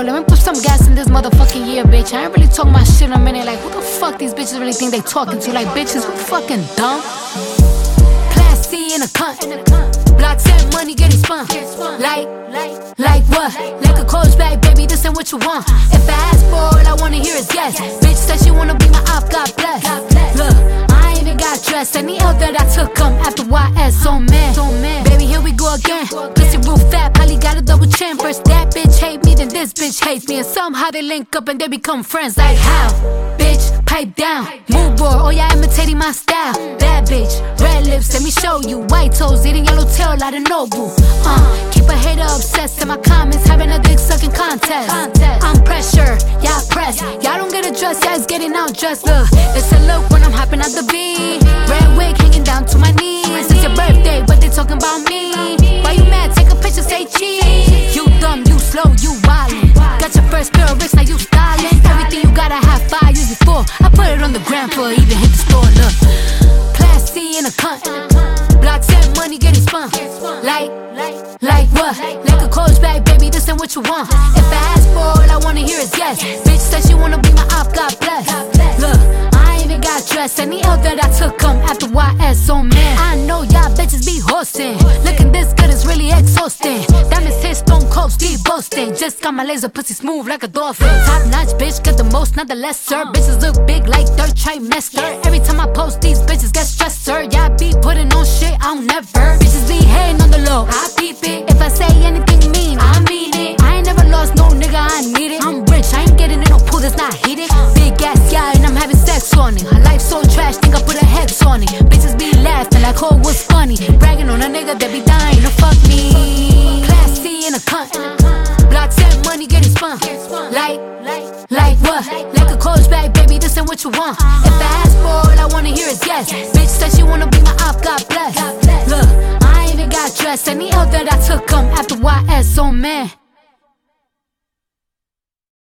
Yo, let me put some gas in this motherfucking year, bitch. I ain't really talking my shit in a minute. Like, who the fuck these bitches really think they talking to? Like, bitches, who fucking dumb? Class C in a cunt. Blocks and money getting spun. Like what? Like a coach bag, baby, this ain't what you want. If I ask for all I wanna hear is yes. Bitch said she wanna be my op, God bless. Look, I ain't even got dressed. Any L that I took come after YS, so man. Baby, here we go again. Pussy roof fat, probably got a double chin. First that bitch hate me, then this bitch hates me. And somehow they link up and they become friends. Like how? Bitch, pipe down. Move board, oh yeah, imitating my style. Bad bitch, red lips, let me show you. White toes, eating yellow tail like a noble. Keep a hater obsessed in my comments, having a dick sucking contest. I'm pressure, y'all press. Y'all don't get a dress, y'all is getting out dressed. Look, it's a look when I'm hopping out the beat. Red wig hanging down to my knees. It's your birthday, but they talking about me. Why you mad? Take a picture, say cheese. You dumb, you slow, you wildin'. Got your first pair of wrists, now you stylin'. Everything you gotta have 5 years before. I put it on the gram for even hit the store. Look, Class C in a cunt. Blocks and money getting spun. Like what? Like a coach bag, baby, this ain't what you want. If I ask for all I wanna hear is yes. Bitch said she wanna be my op, God bless. Look, I ain't even got dressed. Any L that I took come after YS, so man. I know y'all bitches be hosting. Looking this good is really exhausting. Diamonds hit, stone cold, Steve boasting. Just got my laser pussy smooth like a dolphin. Top notch bitch, get the most, not the lesser. Bitches look big like third trimester. Every time I post, these bitches get stressed, sir. Y'all be putting on shit, I'll never. Bitches be hating on the low, I peep it. If I say anything mean, I mean it. I ain't never lost no nigga, I need it. I'm rich, I ain't getting in no pool that's not heated. Big ass guy and I'm having sex on it. Her life so trash, think I put a hex on it. Bitches be laughing like, oh, what's funny? Bragging on a nigga that be dying to fuck me. Class C in a cunt. Blocks and money getting spun. Like what? Like a coach bag, baby, this ain't what you want. If I ask for all I wanna hear is yes. Bitch said she wanna be my op, God bless. Look, I ain't even got dressed. Any L that I took come after YS, so man.